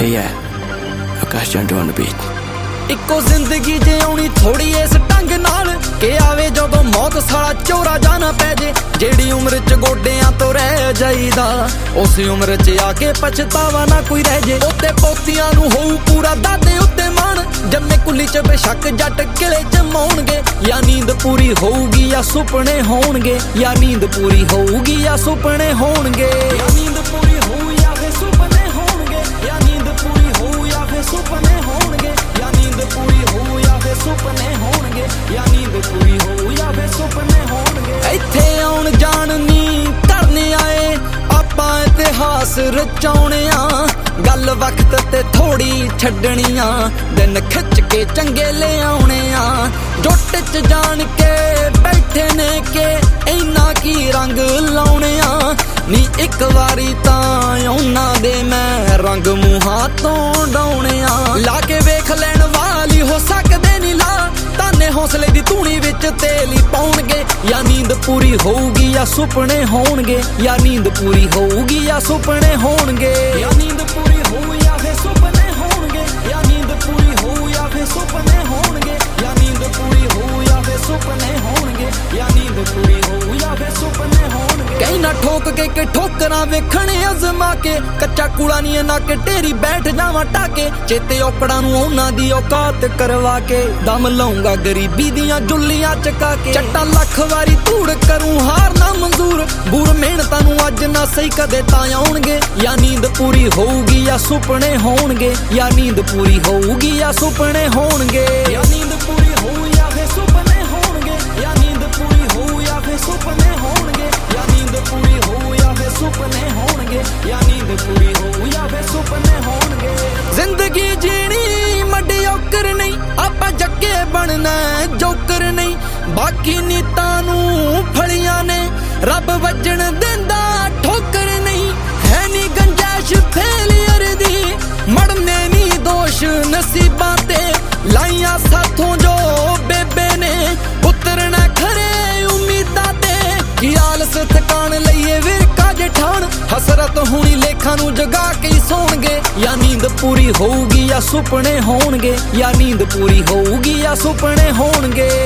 yeah, Akash Jundu on the beat. ਇੱਕੋ ਜ਼ਿੰਦਗੀ ਜਿਉਣੀ ਥੋੜੀ ਇਸ ਢੰਗ ਨਾਲ ਕਿ ਆਵੇ ਜਦੋਂ ਮੌਤ ਸਾਲਾ ਚੋਰਾ ਜਾਣਾ ਪੈ ਜੇ। ਜਿਹੜੀ ਉਮਰ 'ਚ ਗੋਡਿਆਂ ਤੋਂ ਰਹਿ ਜਾਈਦਾ ਉਸ ਉਮਰ 'ਚ ਆ ਕੇ ਪਛਤਾਵਾ ਨਾ ਕੋਈ ਰਹਿ ਜੇ। ਉੱਤੇ ਪੋਤੀਆਂ ਨੂੰ ਹੋਊ ਪੂਰਾ ਦਾਦੇ ਉੱਤੇ ਮਾਣ, ਜੰਮੇ ਕੁੱਲੀ 'ਚ ਬੇਸ਼ੱਕ ਜੱਟ ਕਿਲੇ 'ਚ ਮਾਉਣਗੇ। ਜਾਂ ਨੀਂਦ ਪੂਰੀ ਹੋਊਗੀ ਜਾਂ ਸੁਪਨੇ ਹੋਣਗੇ, ਜਾਂ ਨੀਂਦ ਪੂਰੀ ਹੋਊਗੀ ਜਾਂ ਸੁਪਨੇ ਹੋਣਗੇ। ਜਾਂ ਨੀਂਦ ਪੂਰੀ ਹੋਊ ਜਾਂ ਫਿਰ ਸੁਪਨੇ ਹੋਣਗੇ, ਜਾਂ ਨੀਂਦ ਪੂਰੀ ਹੋਊ ਜਾਂ ਫਿਰ ਸੁਪਨੇ ਹੋਣਗੇ, ਜਾਂ ਨੀਂਦ ਪੂਰੀ ਹੋਊ ਜਾਂ ਫਿਰ ਸੁਪਨੇ ਹੋਣਗੇ, ਜਾਂ ਨੀਂਦ ਪੂਰੀ ਹੋਊ ਜਾਂ ਫਿਰ ਸੁਪਨੇ ਹੋਣਗੇ। ਇੱਥੇ ਆਉਣ ਜਾਣ ਨੀ ਕਰਨ ਆਏ ਆਪਾਂ ਇਤਿਹਾਸ ਰਚਾਉਣੇ ਆ। ਗੱਲ ਵਕਤ ਤੇ ਥੋੜੀ ਛੱਡਣੀ ਆ, ਦਿਨ ਖਿੱਚ ਕੇ ਚੰਗੇ ਲਿਆਉਣੇ ਆ। ਜੁੱਟ 'ਚ ਜਾਣ ਕੇ ਬੈਠੇ ਨੇ ਕਿ ਇੰਨਾ ਕੀ ਰੰਗ ਲਾਉਣੇ ਆ। ਨੀ ਇੱਕ ਵਾਰੀ ਤਾਂ ਉਹਨਾਂ ਦੇ ਮੈਂ ਰੰਗ ਮੂੰਹਾਂ ਤੋਂ ਡਾਉਣੇ ਆ। ਲਾ ਕੇ ਵੇਖ ਲੈਣ ਵਾਲੀ ਹੋ ਸਕਦੇ ਨੀ ਲਾ, ਤਾਨੇ ਹੌਸਲੇ ਦੀ ਧੂਣੀ ਵਿੱਚ ਤੇਲ ਹੀ ਪਾਉਣਗੇ। ਜਾਂ ਨੀਂਦ ਪੂਰੀ ਹੋਊਗੀ ਜਾਂ ਸੁਪਨੇ ਹੋਣਗੇ, ਜਾਂ ਨੀਂਦ ਪੂਰੀ ਹੋਊਗੀ ਜਾਂ ਸੁਪਨੇ ਹੋਣਗੇ। ਜਾਂ ਨੀਂਦ ਪੂਰੀ ਹੋਊ ਜਾਂ ਫਿਰ ਸੁਪਨੇ ਹੋਣਗੇ, ਜਾਂ ਨੀਂਦ ਪੂਰੀ ਹੋਊ ਜਾਂ ਫਿਰ ਸੁਪਨੇ ਹੋਣਗੇ, ਜਾਂ ਨੀਂਦ ਪੂਰੀ ਹੋਊ ਜਾਂ ਫਿਰ ਸੁਪਨੇ ਹੋਣਗੇ, ਜਾਂ ਨੀਂਦ ਪੂਰੀ ਹੋਊ ਜਾਂ ਫਿਰ ਸੁਪਨੇ ਹੋਣਗੇ। ਕਈ ਨਾ ਠੋਕ ਕੇ ਕਿ ਠੋਕਰਾਂ ਵੇਖਣ ਅਜ਼ਮਾ ਕੇ, ਕੱਚਾ ਕੂੜਾ ਨੀ ਨਾ ਕਿ ਢੇਰੀ ਬੈਠ ਜਾਵਾਂ ਟਾਕੇ। ਚੇਤੇ ਔਕੜਾਂ ਨੂੰ ਉਹਨਾਂ ਦੀ ਔਕਾਤ ਕਰਵਾ ਕੇ, ਦਮ ਲਾਉਂਗਾ ਗਰੀਬੀ ਦੀਆਂ ਜੁੱਲੀਆਂ ਚਕਾ ਕੇ। ਚੱਟਾ ਲੱਖ ਵਾਰੀ ਧੂੜ ਕਰੂੰ ਹਾਰ ਨਾ ਮਨਜ਼ੂਰ, ਬੂਰ ਮਿਹਨਤਾਂ ਨੂੰ ਅੱਜ ਨਾ ਸਹੀ ਕਦੇ ਤਾਂ ਆਉਣਗੇ। ਜਾਂ ਨੀਂਦ ਪੂਰੀ ਹੋਊਗੀ ਜਾਂ ਸੁਪਨੇ ਹੋਣਗੇ, ਜਾਂ ਨੀਂਦ ਪੂਰੀ ਹੋਊਗੀ ਜਾਂ ਸੁਪਨੇ ਹੋਣਗੇ। ਜਾਂ ਨੀਂਦ ਪੂਰੀ ਹੋਊ ਜਾਂ ਫਿਰ ਸੁਪਨੇ ਹੋਣਗੇ, ਜਾਂ ਨੀਂਦ ਪੂਰੀ ਹੋਊ ਜਾਂ ਫਿਰ ਸੁਪਨੇ ਹੋਣਗੇ, ਜਾਂ ਨੀਂਦ ਪੂਰੀ ਹੋਊ ਜਾਂ ਫਿਰ ਸੁਪਨੇ ਹੋਣਗੇ, ਜਾਂ ਨੀਂਦ ਪੂਰੀ ਹੋਊ ਜਾਂ ਫਿਰ ਸੁਪਨੇ ਹੋਣਗੇ। ਜ਼ਿੰਦਗੀ ਜੀਣੀ ਮਡਿਓਕਰ ਨਹੀਂ, ਆਪਾਂ ਜੱਗੇ ਬਣਨਾ ਜੋਕਰ ਨਹੀਂ। ਬਾਕੀ ਨੀਤਾਂ ਨੂੰ ਫਲੀਆਂ ਨੇ, ਰੱਬ ਵੱਜਣ ਦਿੰਦਾ ਠੋਕਰ ਨਹੀਂ। ਹੈ ਨੀ ਗੰਜਾਇਸ਼ ਫੇਲੀਅਰ ਦੀ, ਮੜਨੇ ਨੀ ਦੋਸ਼ ਨਸੀਬਾਂ ਤੇ। ਲਾਈਆਂ ਸਾਥੋਂ ਜੋ ਬੇਬੇ ਨੇ, ਉਤਰਨਾ ਖਰੇ ਉਮੀਦਾਂ ਤੇ। ਕੀ ਆਲਸ ਥਕਾਣ ਲਈਏ ਵੇਰਕਾ ਜਠਾਣ, ਹਸਰਤ ਹੁਣੀ ਲੇਖਾਂ ਨੂੰ ਜਗਾ ਕੇ ਸੌਣਗੇ। ਜਾਂ ਨੀਂਦ ਪੂਰੀ ਹੋਊਗੀ ਜਾਂ ਸੁਪਨੇ ਹੋਣਗੇ, ਜਾਂ ਨੀਂਦ ਪੂਰੀ ਹੋਊਗੀ ਜਾਂ ਸੁਪਨੇ ਹੋਣਗੇ।